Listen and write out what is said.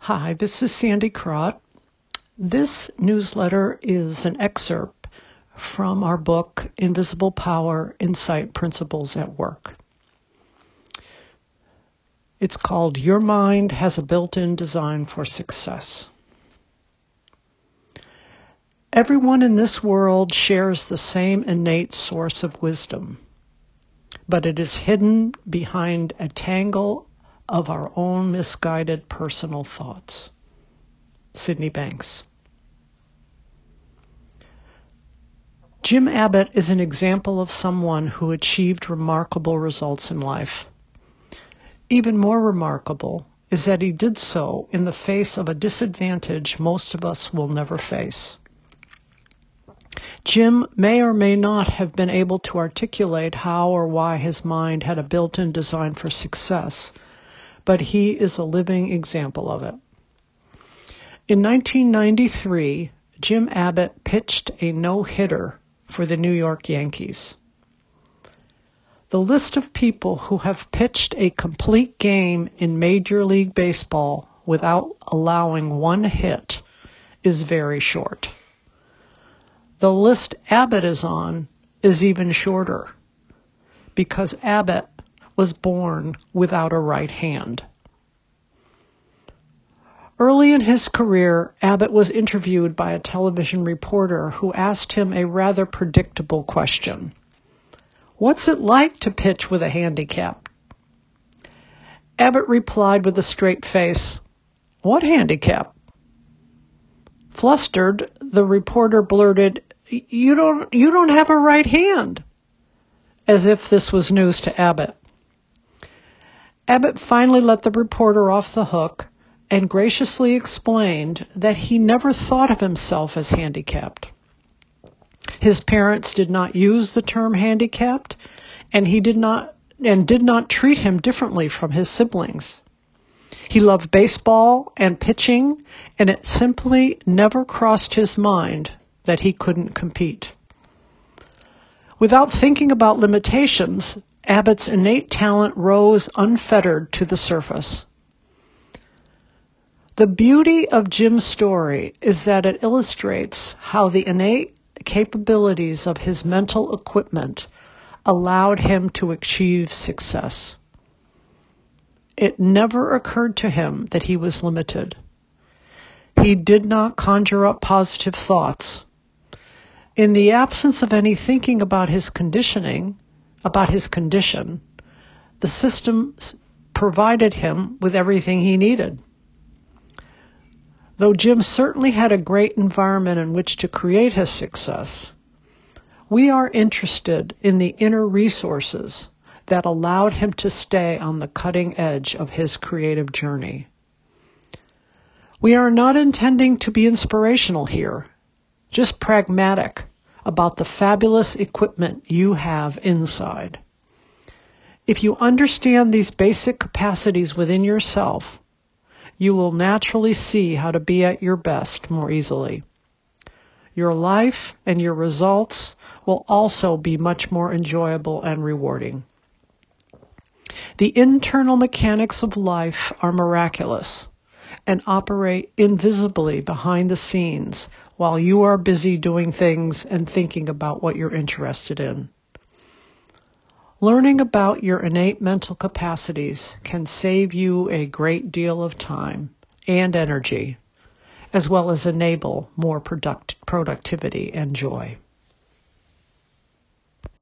Hi, this is Sandy Crott. This newsletter is an excerpt from our book, Invisible Power: Insight Principles at Work. It's called Your Mind Has a Built-in Design for Success. Everyone in this world shares the same innate source of wisdom, but it is hidden behind a tangle of our own misguided personal thoughts. Sydney Banks. Jim Abbott is an example of someone who achieved remarkable results in life. Even more remarkable is that he did so in the face of a disadvantage most of us will never face. Jim may or may not have been able to articulate how or why his mind had a built-in design for success, but he is a living example of it. In 1993, Jim Abbott pitched a no-hitter for the New York Yankees. The list of people who have pitched a complete game in Major League Baseball without allowing one hit is very short. The list Abbott is on is even shorter, because Abbott was born without a right hand. Early in his career, Abbott was interviewed by a television reporter who asked him a rather predictable question. What's it like to pitch with a handicap? Abbott replied with a straight face, What handicap? Flustered, the reporter blurted, You don't have a right hand, as if this was news to Abbott. Abbott finally let the reporter off the hook and graciously explained that he never thought of himself as handicapped. His parents did not use the term handicapped, and did not treat him differently from his siblings. He loved baseball and pitching, and it simply never crossed his mind that he couldn't compete. Without thinking about limitations, Abbott's innate talent rose unfettered to the surface. The beauty of Jim's story is that it illustrates how the innate capabilities of his mental equipment allowed him to achieve success. It never occurred to him that he was limited. He did not conjure up positive thoughts. In the absence of any thinking about his condition, the system provided him with everything he needed. Though Jim certainly had a great environment in which to create his success, we are interested in the inner resources that allowed him to stay on the cutting edge of his creative journey. We are not intending to be inspirational here, just pragmatic about the fabulous equipment you have inside. If you understand these basic capacities within yourself, you will naturally see how to be at your best more easily. Your life and your results will also be much more enjoyable and rewarding. The internal mechanics of life are miraculous and operate invisibly behind the scenes while you are busy doing things and thinking about what you're interested in. Learning about your innate mental capacities can save you a great deal of time and energy, as well as enable more productivity and joy.